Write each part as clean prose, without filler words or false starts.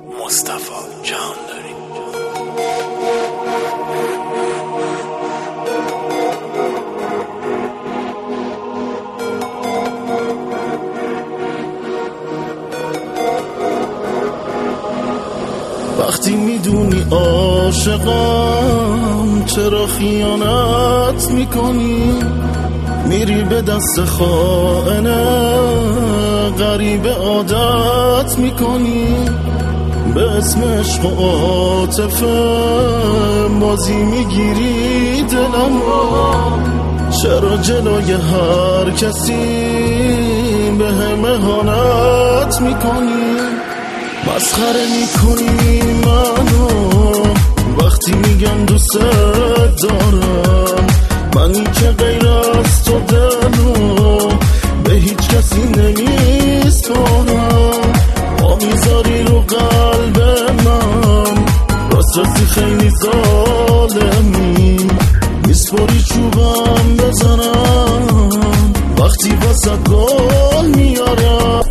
مصطفی جهانداری. وقتی میدونی عاشقم چرا خیانت میکنی؟ میری به دست خائنه غریب عادت میکنی، به اسم عشق و عاطفه بازی میگیری دلمو. چرا جلوی هر کسی به هم اهانت میکنی؟ مسخره میکنی منو وقتی میگم دوست دارم، منی که غیر از تو دلو به هیچ کسی نمیسپارم. پا میذاری رو قلب من، راستی خیلی ظالمی، میسپاری چوبم بزنم وقتی واسه گل میارم.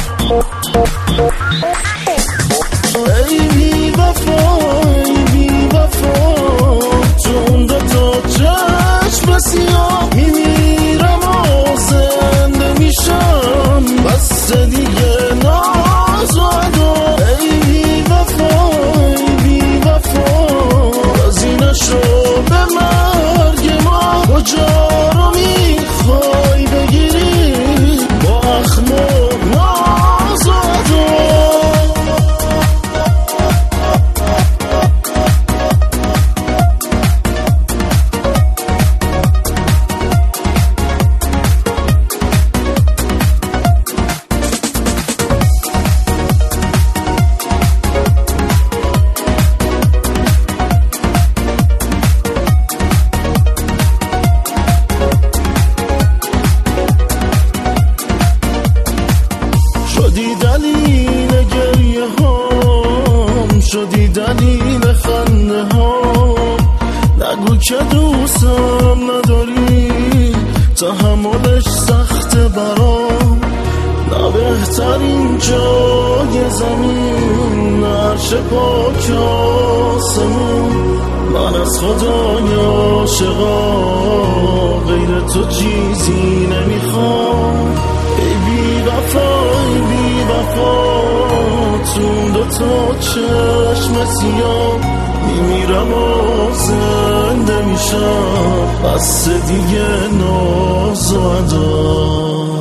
ای بی وفا ای بی وفا، تو اون دوتا چشم سیاه میمیرم و زنده میشم، بس دیگه ناز و عدا. ای بی وفا ای بی وفا، راضی نشو به مرگ ما، کجا رو میخوای بگیری با اخم و ناز و عدا؟ شدی دلیل گریه هام، شدی دلیل خنده هام. نگو که دوستم نداری، تحملش سخته برام. نه بهترین جای زمین، نه عرش پاک آسمون، من از خدای عاشقا غیر تو چیزی نمیخوام. ای بی وفا ای بی وفا، تو دوتا چشم سیاه میمیرم و زنده میشم، بس دیگه ناز و عدا.